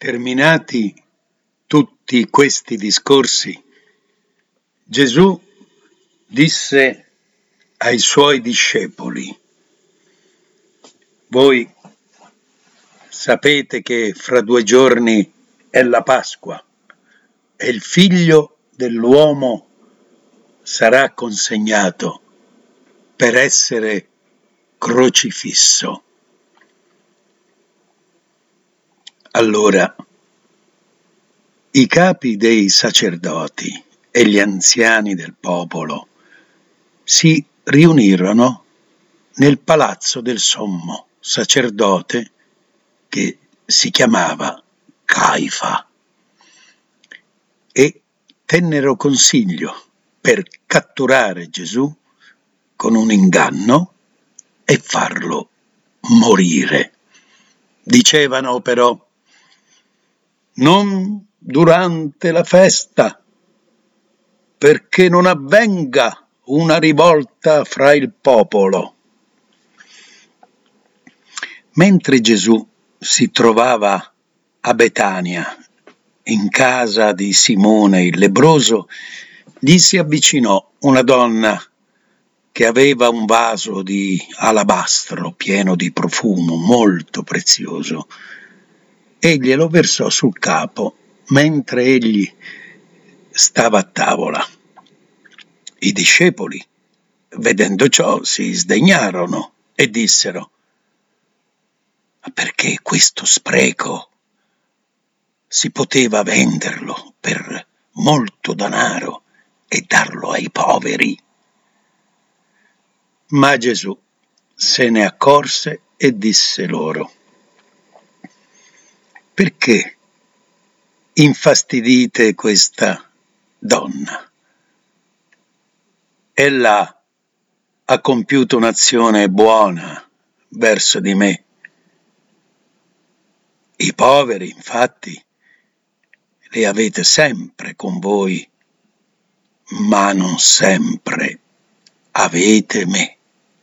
Terminati tutti questi discorsi, Gesù disse ai suoi discepoli: voi sapete che fra 2 giorni è la Pasqua e il Figlio dell'uomo sarà consegnato per essere crocifisso. Allora i capi dei sacerdoti e gli anziani del popolo si riunirono nel palazzo del sommo sacerdote che si chiamava Caifa e tennero consiglio per catturare Gesù con un inganno e farlo morire. Dicevano però: non durante la festa, perché non avvenga una rivolta fra il popolo. Mentre Gesù si trovava a Betania, in casa di Simone il lebbroso, gli si avvicinò una donna che aveva un vaso di alabastro pieno di profumo molto prezioso e glielo versò sul capo mentre egli stava a tavola. I discepoli, vedendo ciò, si sdegnarono e dissero: ma perché questo spreco? Si poteva venderlo per molto denaro e darlo ai poveri. Ma Gesù se ne accorse e disse loro: perché infastidite questa donna? Ella ha compiuto un'azione buona verso di me. I poveri, infatti, li avete sempre con voi, ma non sempre avete me.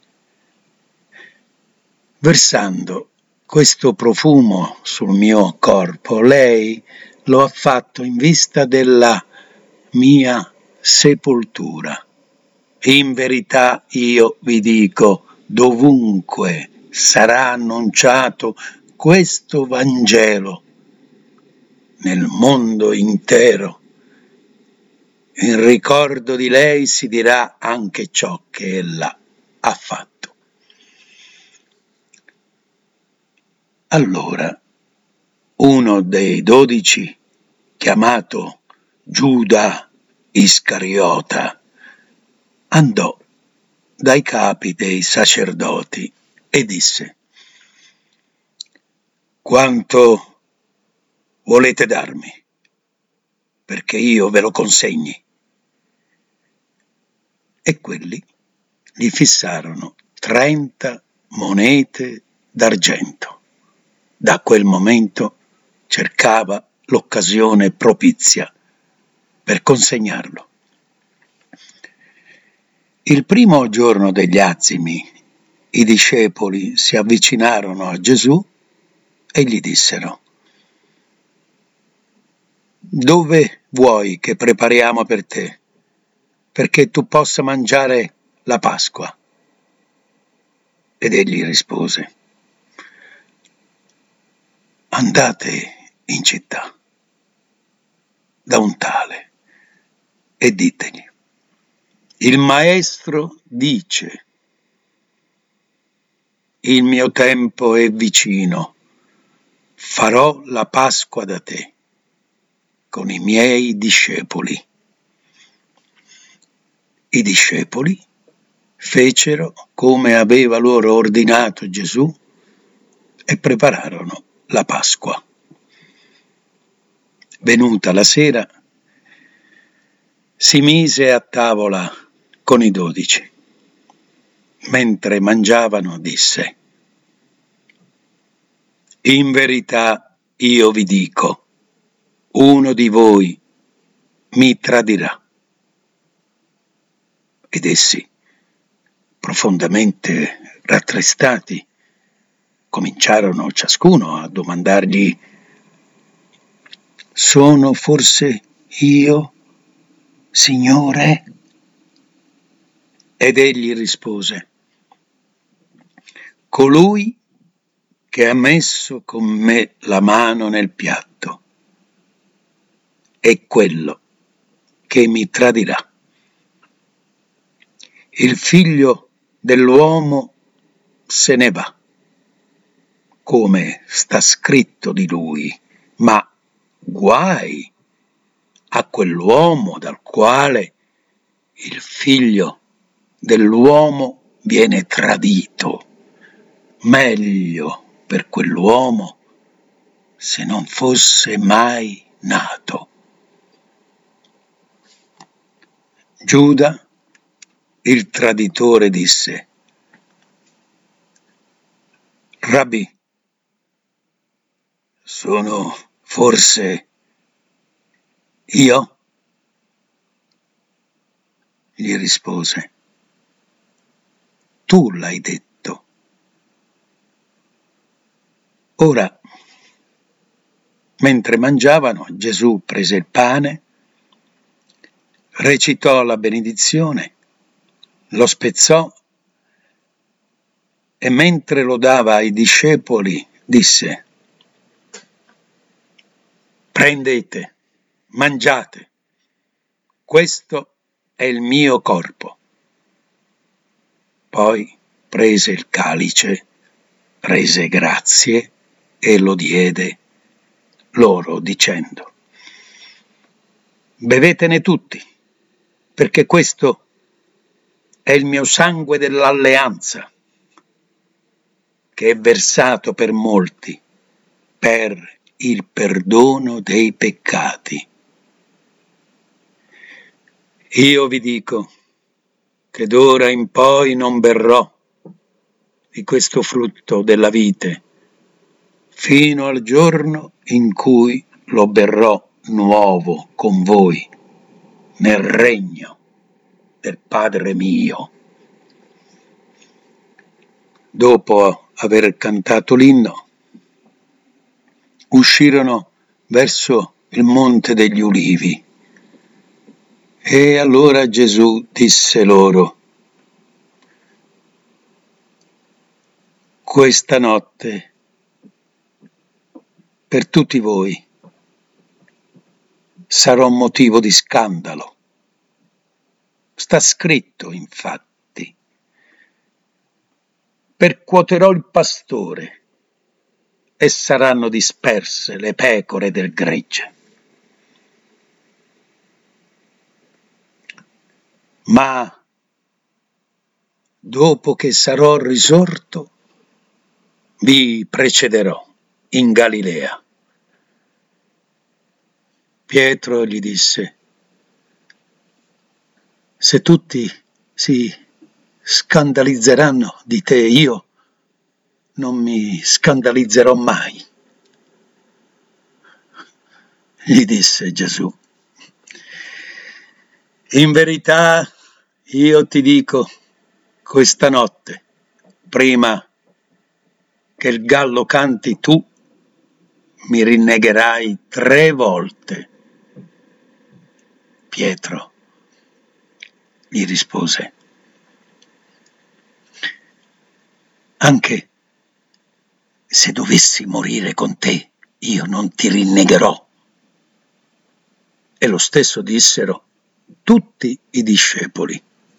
Versando questo profumo sul mio corpo, lei lo ha fatto in vista della mia sepoltura. In verità io vi dico, dovunque sarà annunciato questo Vangelo nel mondo intero, in ricordo di lei si dirà anche ciò che ella ha fatto. Allora uno dei 12, chiamato Giuda Iscariota, andò dai capi dei sacerdoti e disse: quanto volete darmi perché io ve lo consegni? E quelli gli fissarono 30 monete d'argento. Da quel momento cercava l'occasione propizia per consegnarlo. Il primo giorno degli azimi, i discepoli si avvicinarono a Gesù e gli dissero: dove vuoi che prepariamo per te, perché tu possa mangiare la Pasqua? Ed egli rispose: andate in città da un tale e ditegli: il maestro dice, il mio tempo è vicino, farò la Pasqua da te con i miei discepoli. I discepoli fecero come aveva loro ordinato Gesù e prepararono la Pasqua. Venuta la sera, si mise a tavola con i 12. Mentre mangiavano disse: in verità io vi dico, uno di voi mi tradirà. Ed essi, profondamente rattristati, cominciarono ciascuno a domandargli: Sono forse io, Signore? Ed egli rispose: colui che ha messo con me la mano nel piatto è quello che mi tradirà. Il figlio dell'uomo se ne va, come sta scritto di lui, ma guai a quell'uomo dal quale il figlio dell'uomo viene tradito. Meglio per quell'uomo se non fosse mai nato. Giuda, il traditore, disse: Rabbì, sono forse io? Gli rispose: tu l'hai detto. Ora, mentre mangiavano, Gesù prese il pane, recitò la benedizione, lo spezzò e mentre lo dava ai discepoli disse: prendete, mangiate, questo è il mio corpo. Poi prese il calice, rese grazie e lo diede loro dicendo: bevetene tutti, perché questo è il mio sangue dell'alleanza, che è versato per molti per il perdono dei peccati. Io vi dico che d'ora in poi non berrò di questo frutto della vite, fino al giorno in cui lo berrò nuovo con voi nel regno del Padre mio. Dopo aver cantato l'inno, uscirono verso il Monte degli Ulivi. E allora Gesù disse loro: questa notte per tutti voi sarò motivo di scandalo. Sta scritto, infatti: percuoterò il pastore e saranno disperse le pecore del gregge. Ma dopo che sarò risorto, vi precederò in Galilea. Pietro gli disse: se tutti si scandalizzeranno di te, io non mi scandalizzerò mai. Gli disse Gesù: in verità io ti dico, questa notte, prima che il gallo canti, tu mi rinnegherai 3 volte. Pietro gli rispose: anche se dovessi morire con te, io non ti rinnegherò. E lo stesso dissero tutti i discepoli.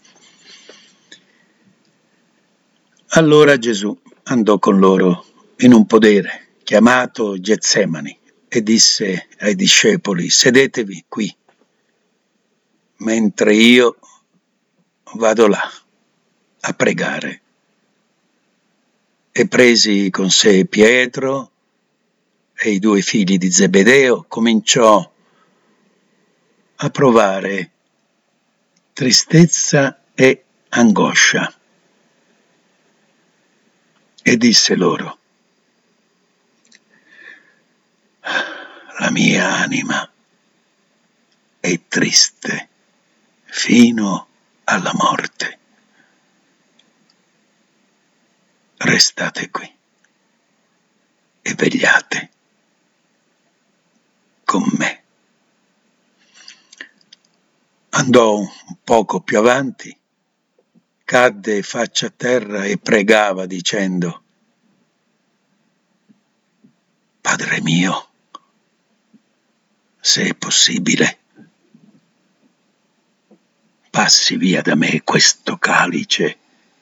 Allora Gesù andò con loro in un podere chiamato Getsemani e disse ai discepoli: sedetevi qui, mentre io vado là a pregare. E presi con sé Pietro e i 2 figli di Zebedeo, cominciò a provare tristezza e angoscia e disse loro: la mia anima è triste fino alla morte. Restate qui e vegliate. con me. Andò un poco più avanti, cadde faccia a terra e pregava dicendo: Padre mio, se è possibile, passi via da me questo calice,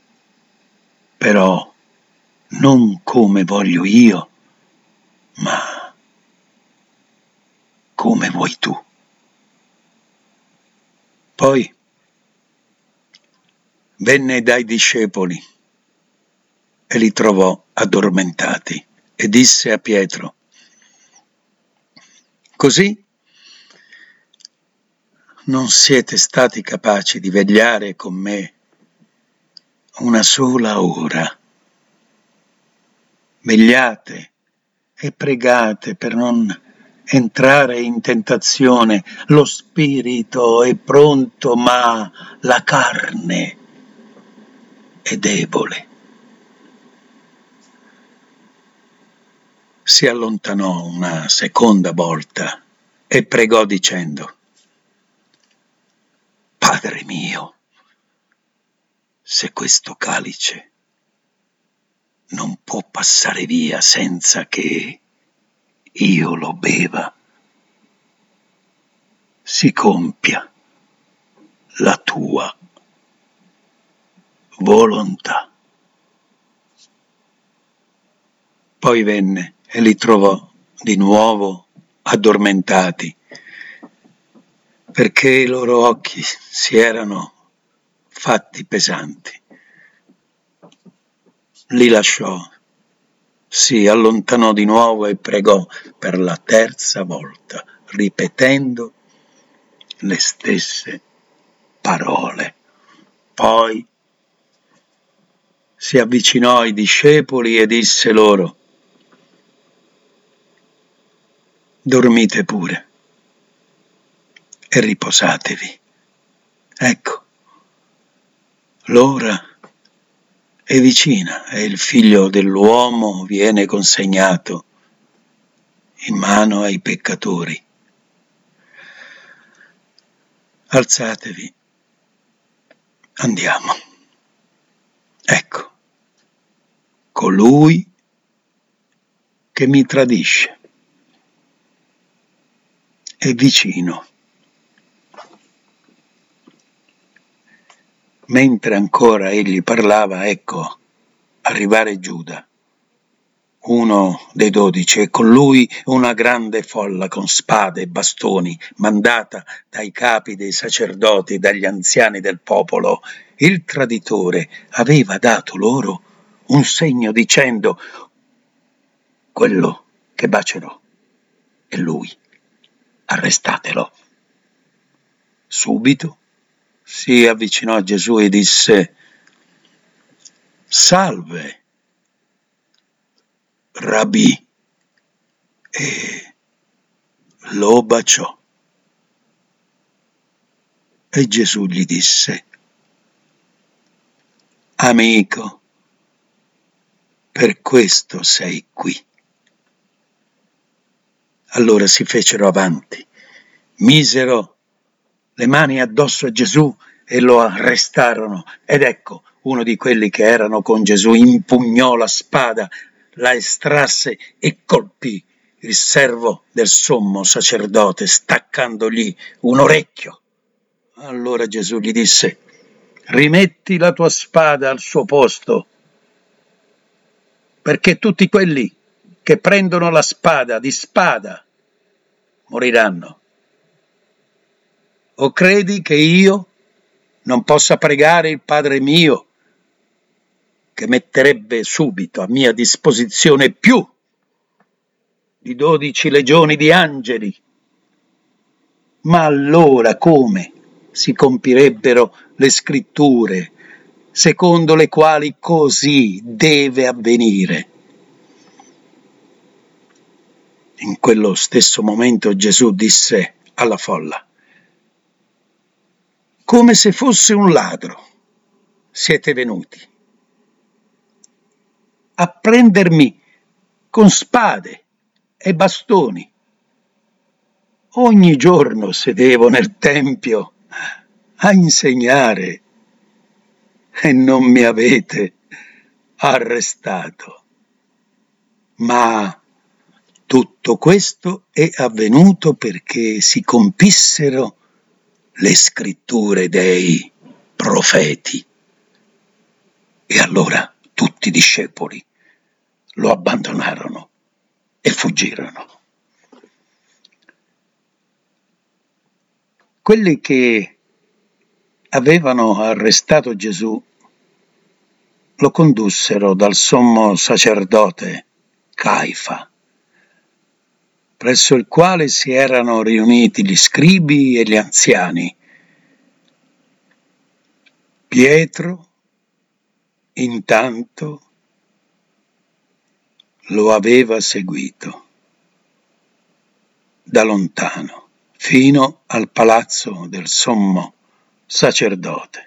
però non come voglio io, ma come vuoi tu. Poi venne dai discepoli e li trovò addormentati e disse a Pietro: Così non siete stati capaci di vegliare con me una sola ora? Vegliate e pregate per non entrare in tentazione. Lo spirito è pronto, ma la carne è debole. Si allontanò una seconda volta e pregò dicendo: Padre mio, se questo calice non può passare via senza che io lo beva, si compia la tua volontà. Poi venne e li trovò di nuovo addormentati, perché i loro occhi si erano fatti pesanti. Li lasciò, si allontanò di nuovo e pregò per la terza volta, ripetendo le stesse parole. Poi si avvicinò ai discepoli e disse loro: Dormite pure e riposatevi. Ecco, l'ora è vicina e il figlio dell'uomo viene consegnato in mano ai peccatori. Alzatevi, andiamo. Ecco, colui che mi tradisce è vicino. Mentre ancora egli parlava, ecco arrivare Giuda, uno dei 12, e con lui una grande folla con spade e bastoni, mandata dai capi dei sacerdoti e dagli anziani del popolo. Il traditore aveva dato loro un segno dicendo: quello che bacerò è lui, arrestatelo. Subito si avvicinò a Gesù e disse: Salve, Rabbi, e lo baciò. E Gesù gli disse: Amico, per questo sei qui. Allora si fecero avanti, misero le mani addosso a Gesù e lo arrestarono. Ed ecco, uno di quelli che erano con Gesù impugnò la spada, la estrasse e colpì il servo del sommo sacerdote, staccandogli un orecchio. Allora Gesù gli disse: rimetti la tua spada al suo posto, perché tutti quelli che prendono la spada di spada moriranno. O credi che io non possa pregare il Padre mio, che metterebbe subito a mia disposizione più di 12 legioni di angeli? Ma allora come si compirebbero le scritture, secondo le quali così deve avvenire? In quello stesso momento Gesù disse alla folla: come se fosse un ladro siete venuti a prendermi con spade e bastoni. ogni giorno sedevo nel tempio a insegnare e non mi avete arrestato. Ma tutto questo è avvenuto perché si compissero le scritture dei profeti. E allora tutti i discepoli lo abbandonarono e fuggirono. Quelli che avevano arrestato Gesù lo condussero dal sommo sacerdote Caifa, presso il quale si erano riuniti gli scribi e gli anziani. Pietro, intanto, lo aveva seguito da lontano fino al palazzo del sommo sacerdote.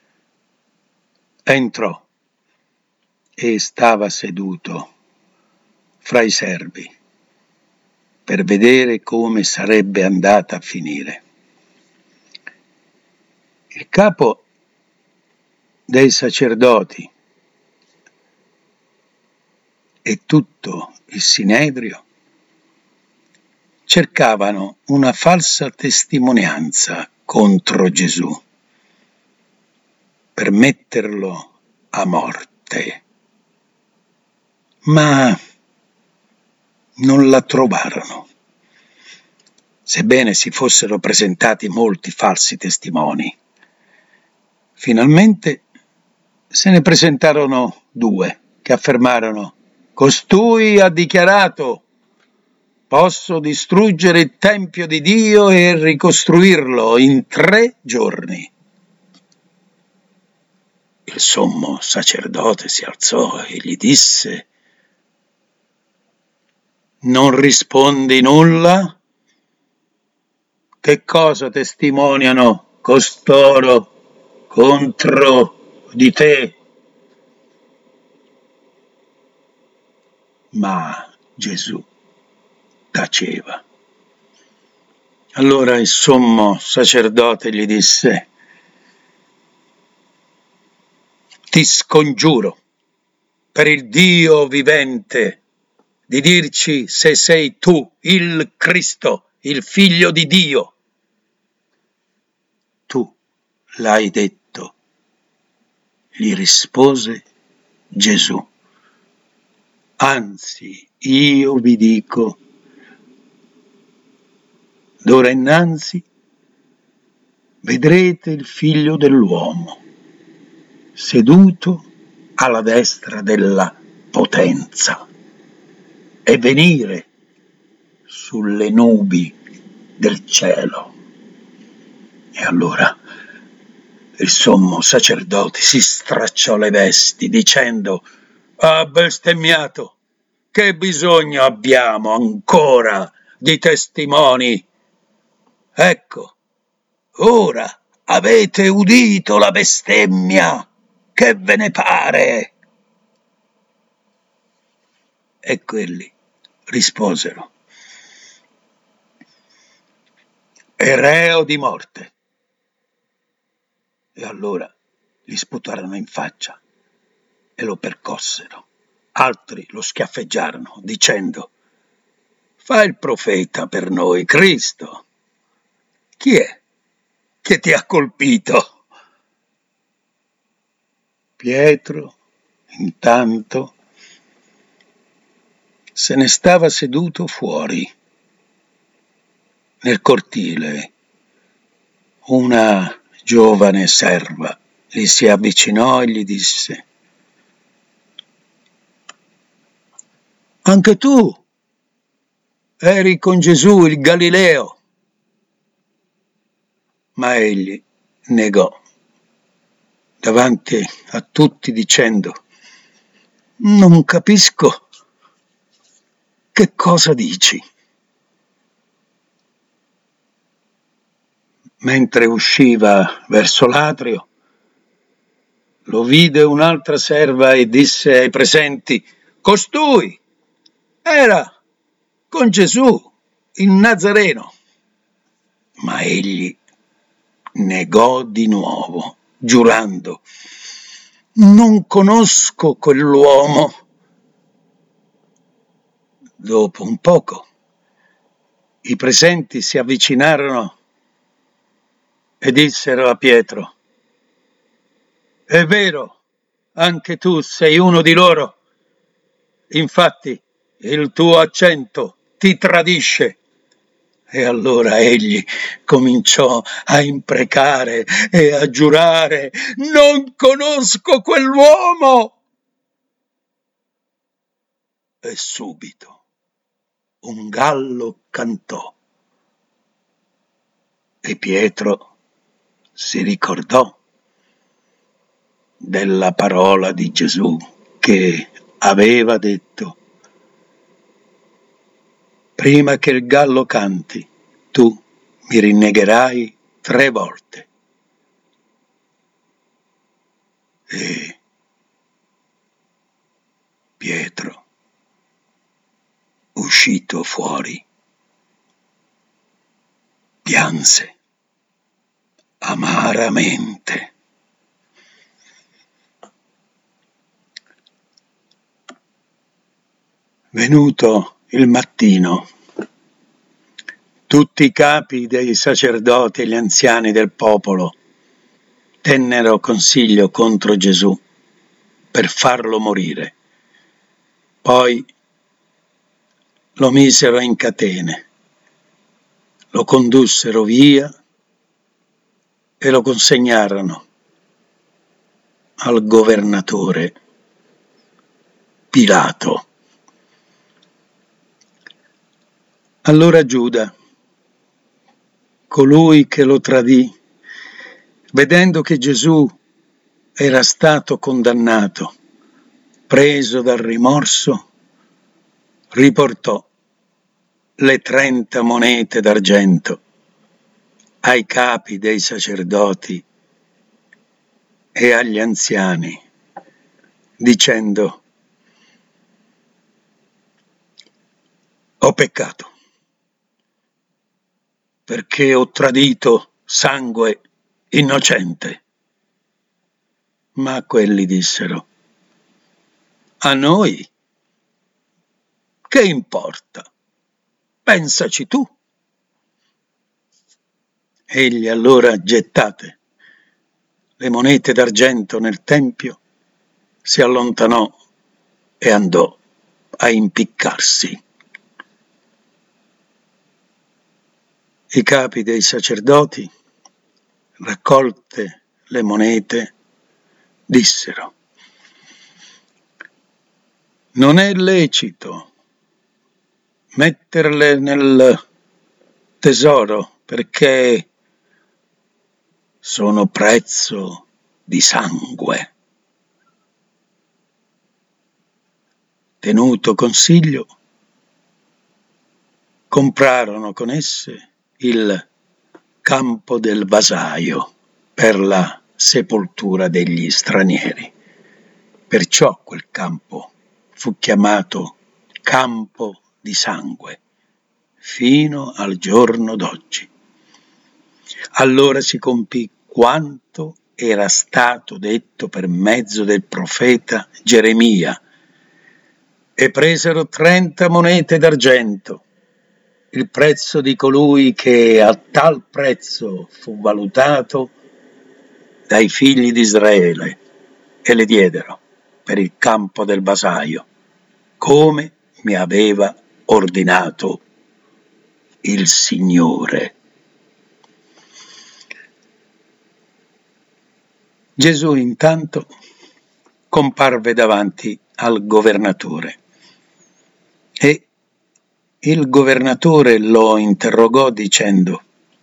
Entrò e stava seduto fra i servi per vedere come sarebbe andata a finire. Il capo dei sacerdoti e tutto il Sinedrio cercavano una falsa testimonianza contro Gesù per metterlo a morte, ma non la trovarono, sebbene si fossero presentati molti falsi testimoni. Finalmente se ne presentarono 2 che affermarono: «Costui ha dichiarato: posso distruggere il Tempio di Dio e ricostruirlo in 3 giorni». Il sommo sacerdote si alzò e gli disse: «Non rispondi nulla? Che cosa testimoniano costoro contro di te?» Ma Gesù taceva. Allora il sommo sacerdote gli disse: «Ti scongiuro per il Dio vivente di dirci se sei tu il Cristo, il Figlio di Dio». «Tu l'hai detto», gli rispose Gesù. «Anzi, io vi dico, d'ora innanzi vedrete il Figlio dell'uomo seduto alla destra della potenza e venire sulle nubi del cielo». E allora il sommo sacerdote si stracciò le vesti dicendo: «Ha bestemmiato! Che bisogno abbiamo ancora di testimoni? Ecco, ora avete udito la bestemmia, che ve ne pare?» E quelli risposero: «È reo di morte». E allora gli sputarono in faccia e lo percossero. Altri lo schiaffeggiarono dicendo: «Fa il profeta per noi, Cristo. Chi è che ti ha colpito?» Pietro, intanto, se ne stava seduto fuori, nel cortile. Una giovane serva gli si avvicinò e gli disse: «Anche tu eri con Gesù il Galileo». Ma egli negò davanti a tutti dicendo: «Non capisco che cosa dici». Mentre usciva verso l'atrio, lo vide un'altra serva e disse ai presenti: «Costui era con Gesù, il Nazareno». Ma egli negò di nuovo, giurando: «Non conosco quell'uomo». Dopo un poco i presenti si avvicinarono e dissero a Pietro: «È vero, anche tu sei uno di loro. Infatti il tuo accento ti tradisce». E allora egli cominciò a imprecare e a giurare: «Non conosco quell'uomo». E subito un gallo cantò e Pietro si ricordò della parola di Gesù che aveva detto: «Prima che il gallo canti, tu mi rinnegherai 3 volte». E Pietro, uscito fuori, pianse amaramente. Venuto il mattino, tutti i capi dei sacerdoti e gli anziani del popolo tennero consiglio contro Gesù per farlo morire. Poi lo misero in catene, lo condussero via e lo consegnarono al governatore Pilato. Allora Giuda, colui che lo tradì, vedendo che Gesù era stato condannato, preso dal rimorso, riportò le 30 monete d'argento ai capi dei sacerdoti e agli anziani, dicendo: «Ho peccato, perché ho tradito sangue innocente». Ma quelli dissero: «A noi che importa? Pensaci tu». Egli allora, gettate le monete d'argento nel tempio, si allontanò e andò a impiccarsi. I capi dei sacerdoti, raccolte le monete, dissero: «Non è lecito metterle nel tesoro, perché sono prezzo di sangue». Tenuto consiglio, comprarono con esse il campo del vasaio per la sepoltura degli stranieri. Perciò quel campo fu chiamato campo di sangue fino al giorno d'oggi. Allora si compì quanto era stato detto per mezzo del profeta Geremia, e presero 30 monete d'argento, il prezzo di colui che a tal prezzo fu valutato dai figli di Israele, e le diedero per il campo del vasaio, come mi aveva ordinato il Signore. Gesù intanto comparve davanti al governatore e il governatore lo interrogò dicendo: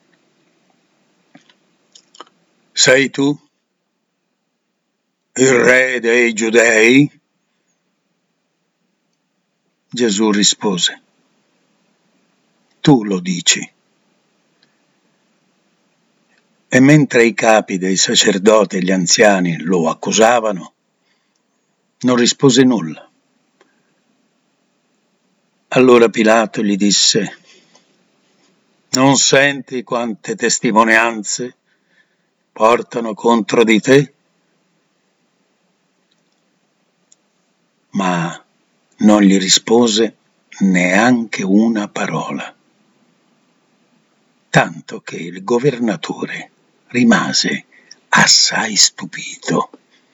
«Sei tu il re dei Giudei?» Gesù rispose: «Tu lo dici». E mentre i capi dei sacerdoti e gli anziani lo accusavano, non rispose nulla. Allora Pilato gli disse: Non senti quante testimonianze portano contro di te? Ma non gli rispose neanche una parola, tanto che il governatore rimase assai stupito.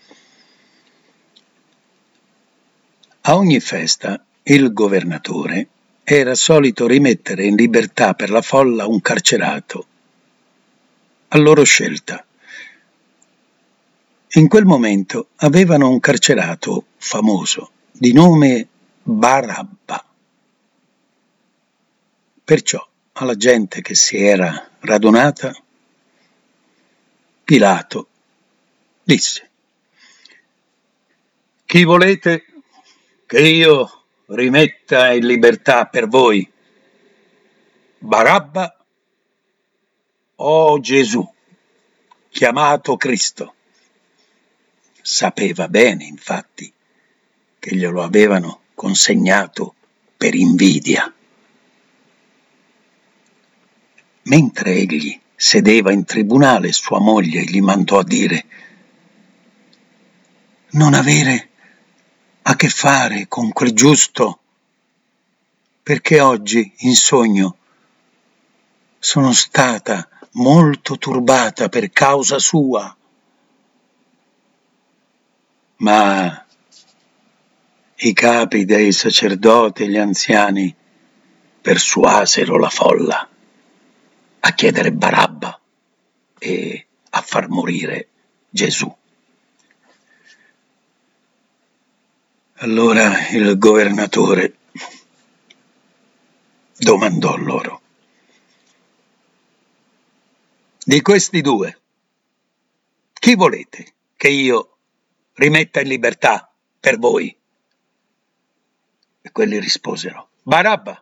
A ogni festa il governatore era solito rimettere in libertà per la folla un carcerato, a loro scelta. In quel momento avevano un carcerato famoso, di nome Barabba. Perciò alla gente che si era radunata, Pilato disse: «Chi volete che io rimetta in libertà per voi, Barabba o Gesù, chiamato Cristo?» Sapeva bene, infatti, che glielo avevano consegnato per invidia. Mentre egli sedeva in tribunale, sua moglie gli mandò a dire: «Non avere a che fare con quel giusto, perché oggi in sogno sono stata molto turbata per causa sua». Ma i capi dei sacerdoti e gli anziani persuasero la folla a chiedere Barabba e a far morire Gesù. Allora il governatore domandò loro: «Di questi due, chi volete che io rimetta in libertà per voi?» E quelli risposero: «Barabba».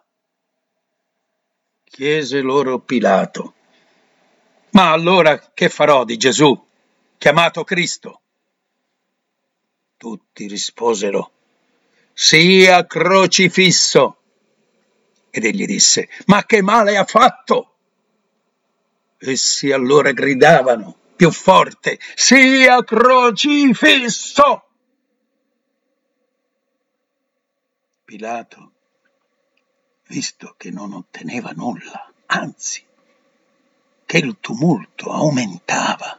Chiese loro Pilato: «Ma allora che farò di Gesù, chiamato Cristo?» Tutti risposero: «Sia crocifisso». Ed egli disse: «Ma che male ha fatto?» Essi allora gridavano più forte: «Sia crocifisso!» Pilato, visto che non otteneva nulla, anzi, che il tumulto aumentava,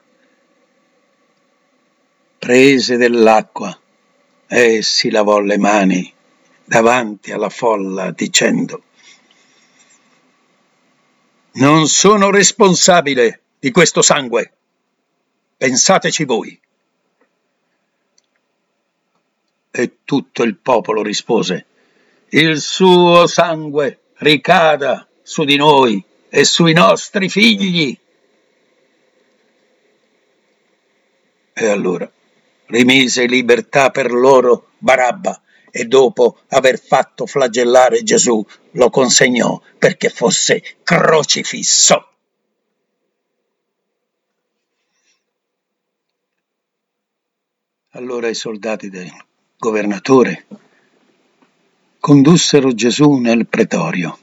prese dell'acqua e si lavò le mani davanti alla folla dicendo: «Non sono responsabile di questo sangue, pensateci voi». E tutto il popolo rispose: «Il suo sangue ricada su di noi e sui nostri figli». E allora rimise in libertà per loro Barabba e dopo aver fatto flagellare Gesù lo consegnò perché fosse crocifisso. Allora i soldati del governatore condussero Gesù nel pretorio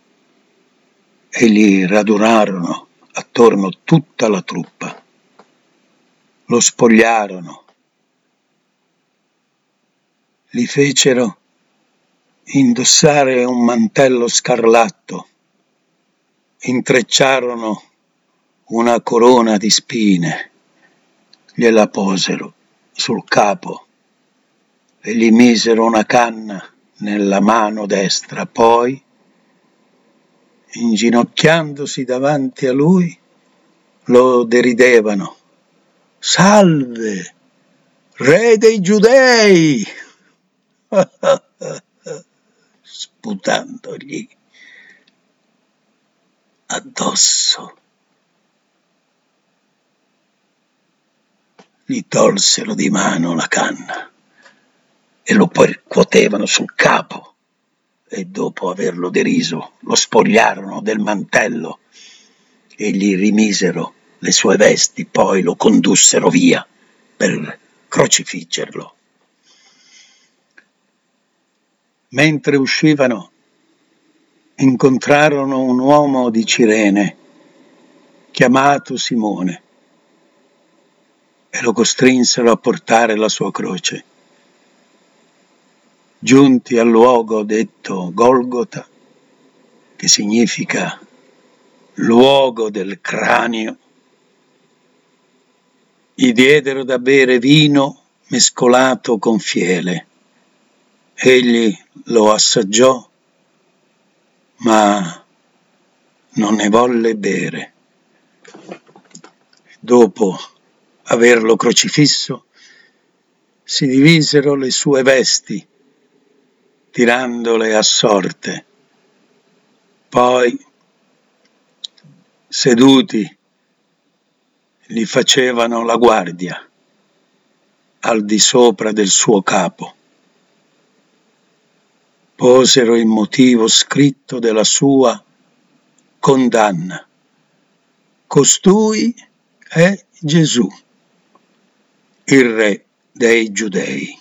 e gli radunarono attorno tutta la truppa. Lo spogliarono, gli fecero indossare un mantello scarlatto, intrecciarono una corona di spine, gliela posero sul capo e gli misero una canna nella mano destra. Poi, inginocchiandosi davanti a lui, lo deridevano: «Salve, re dei Giudei!» sputandogli addosso. Gli tolsero di mano la canna e lo percuotevano sul capo e dopo averlo deriso lo spogliarono del mantello e gli rimisero le sue vesti, poi lo condussero via per crocifiggerlo. Mentre uscivano, incontrarono un uomo di Cirene chiamato Simone e lo costrinsero a portare la sua croce. Giunti al luogo detto Golgota, che significa luogo del cranio, gli diedero da bere vino mescolato con fiele. Egli lo assaggiò, ma non ne volle bere. Dopo averlo crocifisso, si divisero le sue vesti, tirandole a sorte. Poi, seduti, gli facevano la guardia al di sopra del suo capo. Posero il motivo scritto della sua condanna. Costui è Gesù, il re dei Giudei.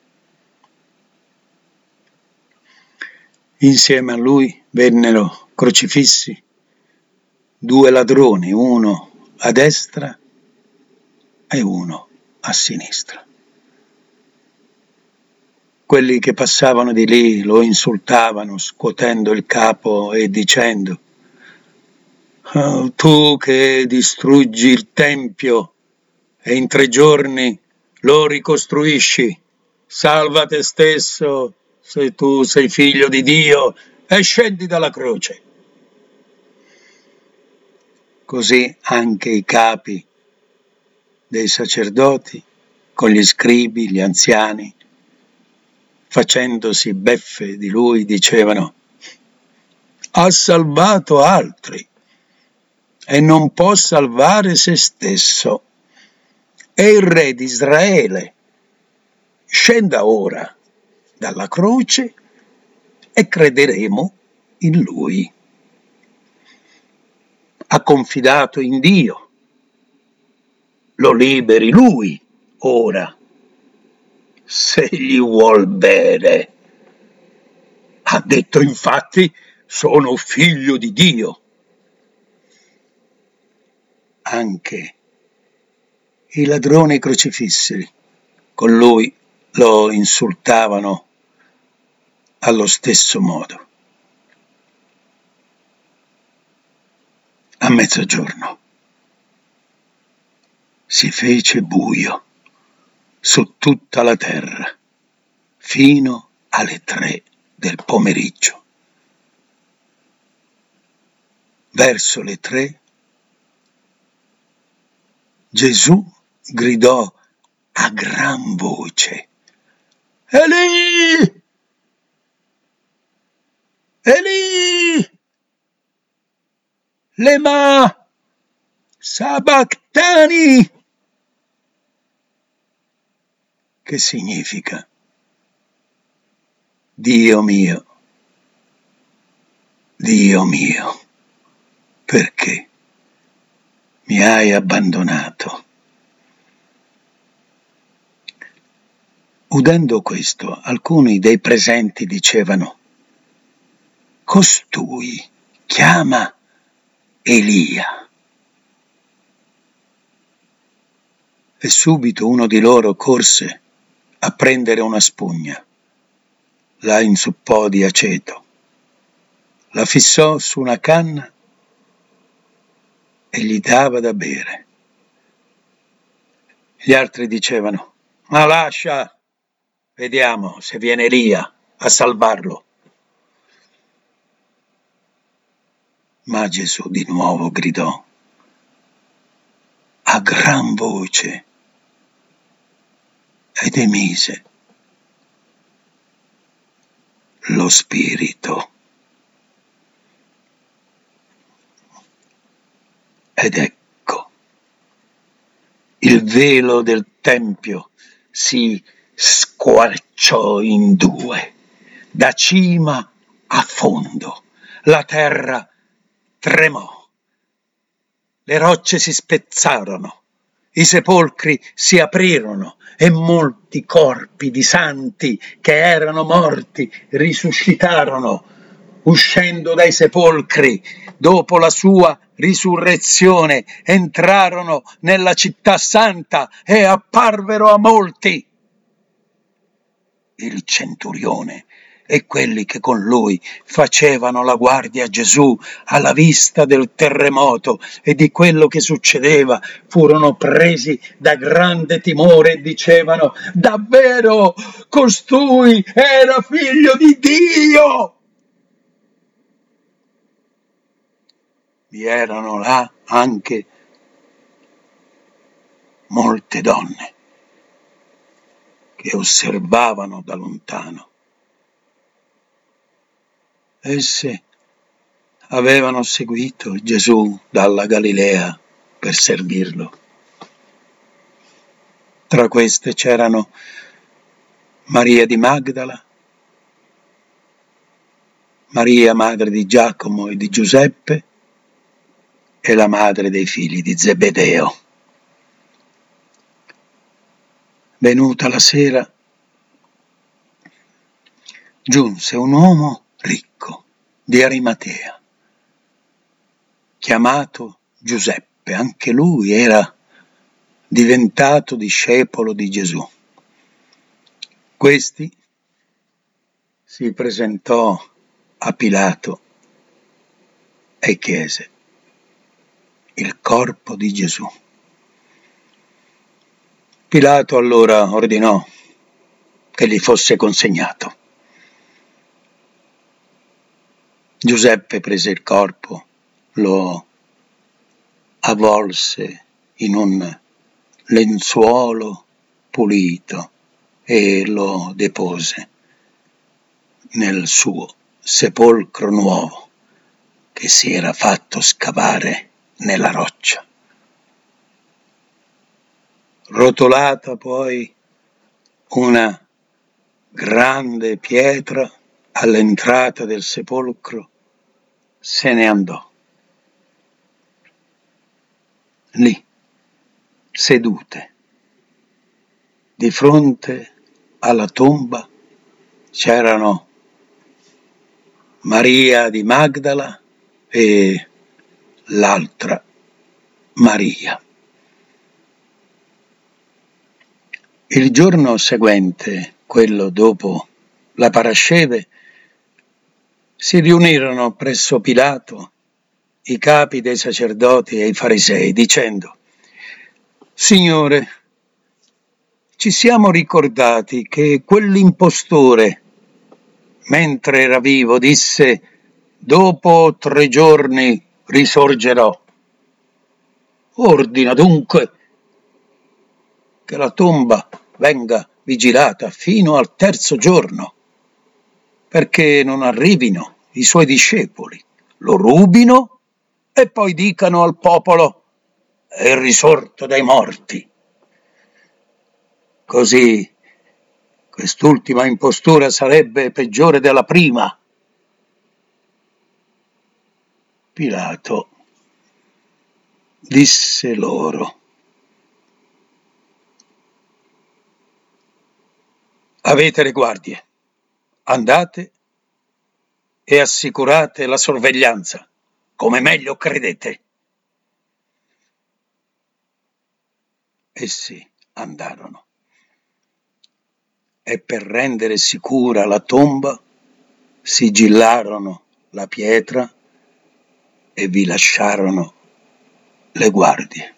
Insieme a lui vennero crocifissi 2 ladroni, uno a destra e uno a sinistra. Quelli che passavano di lì lo insultavano, scuotendo il capo e dicendo: «Oh, tu che distruggi il Tempio e in 3 giorni lo ricostruisci, salva te stesso se tu sei figlio di Dio e scendi dalla croce». Così anche i capi dei sacerdoti, con gli scribi, gli anziani, facendosi beffe di lui, dicevano: «Ha salvato altri e non può salvare se stesso. È il re di Israele. Scenda ora dalla croce e crederemo in lui». Ha confidato in Dio. Lo liberi lui ora, se gli vuol bene. Ha detto infatti: «Sono figlio di Dio». Anche i ladroni crocifissi con lui lo insultavano allo stesso modo. A mezzogiorno si fece buio su tutta la terra fino alle 3 del pomeriggio. Verso le 3 Gesù gridò a gran voce: «Eli! Eli! Lema sabachthani», che significa: Dio mio, perché mi hai abbandonato? Udendo questo, alcuni dei presenti dicevano: «Costui chiama Elia». E subito uno di loro corse a prendere una spugna, la inzuppò di aceto, la fissò su una canna e gli dava da bere. Gli altri dicevano: «Ma lascia, vediamo se viene Elia a salvarlo». Ma Gesù di nuovo gridò a gran voce ed emise lo spirito. Ed ecco, il velo del Tempio si squarciò in 2, da cima a fondo. La terra tremò, le rocce si spezzarono, i sepolcri si aprirono e molti corpi di santi che erano morti risuscitarono. uscendo dai sepolcri dopo la sua risurrezione, entrarono nella città santa e apparvero a molti. Il centurione e quelli che con lui facevano la guardia a Gesù alla vista del terremoto e di quello che succedeva furono presi da grande timore e dicevano: davvero costui era figlio di Dio. Vi erano là anche molte donne che osservavano da lontano. Esse avevano seguito Gesù dalla Galilea per servirlo. Tra queste c'erano Maria di Magdala, Maria madre di Giacomo e di Giuseppe e la madre dei figli di Zebedeo. Venuta la sera, giunse un uomo ricco di Arimatea, chiamato Giuseppe. Anche lui era diventato discepolo di Gesù. Questi si presentò a Pilato e chiese il corpo di Gesù. Pilato allora ordinò che gli fosse consegnato. Giuseppe prese il corpo, lo avvolse in un lenzuolo pulito e lo depose nel suo sepolcro nuovo che si era fatto scavare nella roccia. Rotolata poi una grande pietra all'entrata del sepolcro, se ne andò. Lì, sedute, di fronte alla tomba, c'erano Maria di Magdala e l'altra Maria. Il giorno seguente, quello dopo la parasceve, si riunirono presso Pilato i capi dei sacerdoti e i farisei, dicendo: Signore, ci siamo ricordati che quell'impostore, mentre era vivo, disse: dopo 3 giorni risorgerò. Ordina dunque che la tomba venga vigilata fino al 3° giorno, perché non arrivino i suoi discepoli, lo rubino e poi dicano al popolo: è risorto dai morti. Così quest'ultima impostura sarebbe peggiore della prima. Pilato disse loro: avete le guardie, andate e assicurate la sorveglianza, come meglio credete. Essi andarono e per rendere sicura la tomba sigillarono la pietra e vi lasciarono le guardie.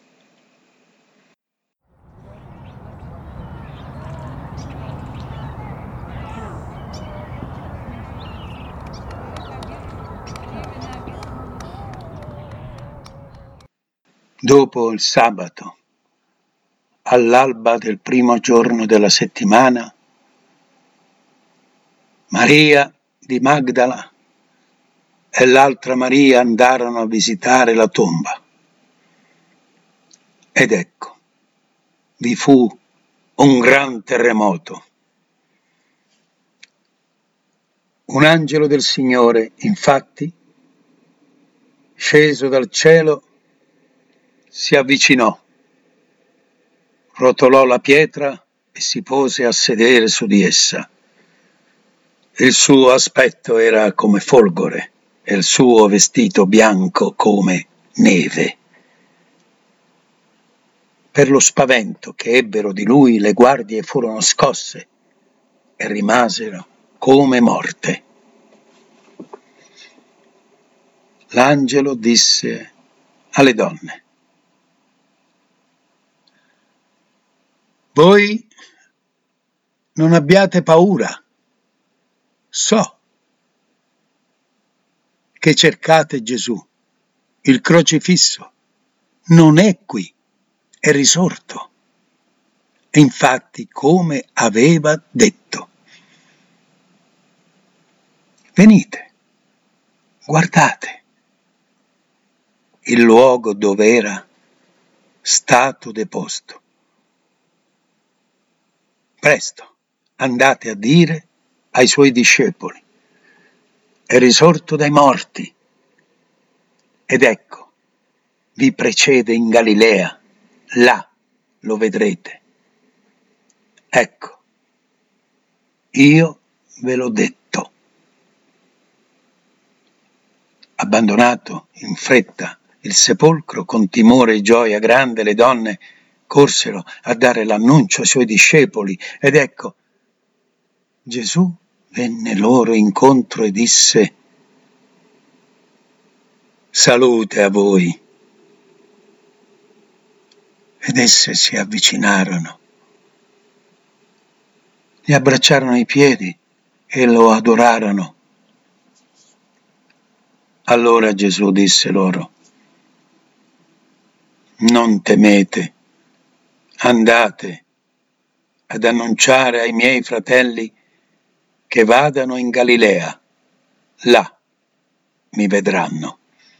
Dopo il sabato, all'alba del primo giorno della settimana, Maria di Magdala e l'altra Maria andarono a visitare la tomba. Ed ecco, vi fu un gran terremoto. Un angelo del Signore, infatti, sceso dal cielo, si avvicinò, rotolò la pietra e si pose a sedere su di essa. Il suo aspetto era come folgore e il suo vestito bianco come neve. Per lo spavento che ebbero di lui, le guardie furono scosse e rimasero come morte. L'angelo disse alle donne: voi non abbiate paura, so che cercate Gesù, il crocifisso, non è qui, è risorto. E infatti, come aveva detto, venite, guardate il luogo dove era stato deposto. Presto, andate a dire ai suoi discepoli: è risorto dai morti, ed ecco, vi precede in Galilea, là lo vedrete. Ecco, io ve l'ho detto. Abbandonato in fretta il sepolcro, con timore e gioia grande le donne corsero a dare l'annuncio ai suoi discepoli, ed ecco, Gesù venne loro incontro e disse: salute a voi. Ed esse si avvicinarono, gli abbracciarono i piedi e lo adorarono. Allora Gesù disse loro: non temete, andate ad annunciare ai miei fratelli che vadano in Galilea, là mi vedranno.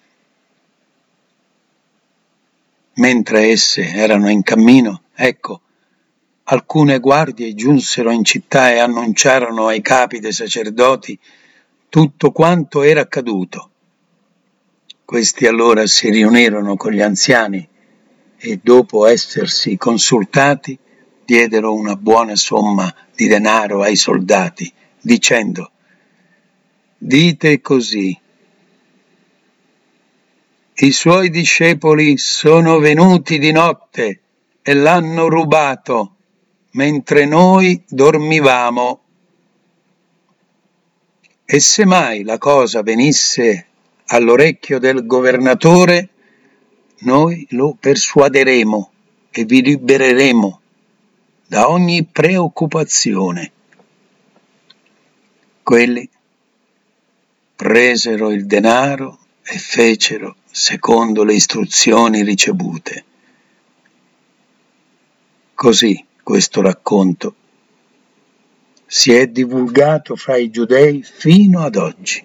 Mentre esse erano in cammino, ecco, alcune guardie giunsero in città e annunciarono ai capi dei sacerdoti tutto quanto era accaduto. Questi allora si riunirono con gli anziani e, dopo essersi consultati, diedero una buona somma di denaro ai soldati, dicendo: dite così, i suoi discepoli sono venuti di notte e l'hanno rubato, mentre noi dormivamo. E se mai la cosa venisse all'orecchio del governatore, noi lo persuaderemo e vi libereremo da ogni preoccupazione. Quelli presero il denaro e fecero secondo le istruzioni ricevute. Così questo racconto si è divulgato fra i giudei fino ad oggi.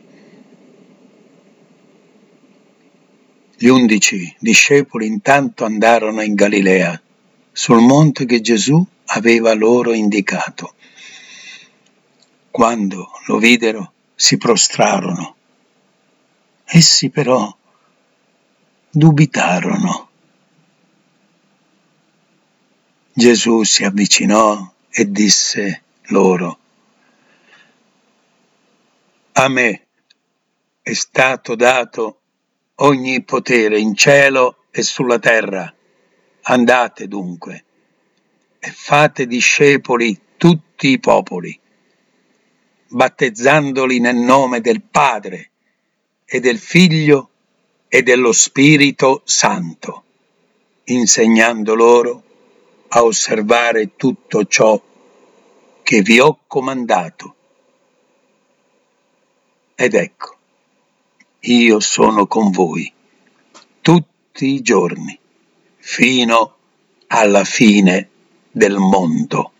Gli 11 discepoli intanto andarono in Galilea, sul monte che Gesù aveva loro indicato. Quando lo videro, si prostrarono. Essi però dubitarono. Gesù si avvicinò e disse loro: a me è stato dato ogni potere in cielo e sulla terra. Andate dunque e fate discepoli tutti i popoli, battezzandoli nel nome del Padre e del Figlio e dello Spirito Santo, insegnando loro a osservare tutto ciò che vi ho comandato. Ed ecco, io sono con voi tutti i giorni, fino alla fine del mondo.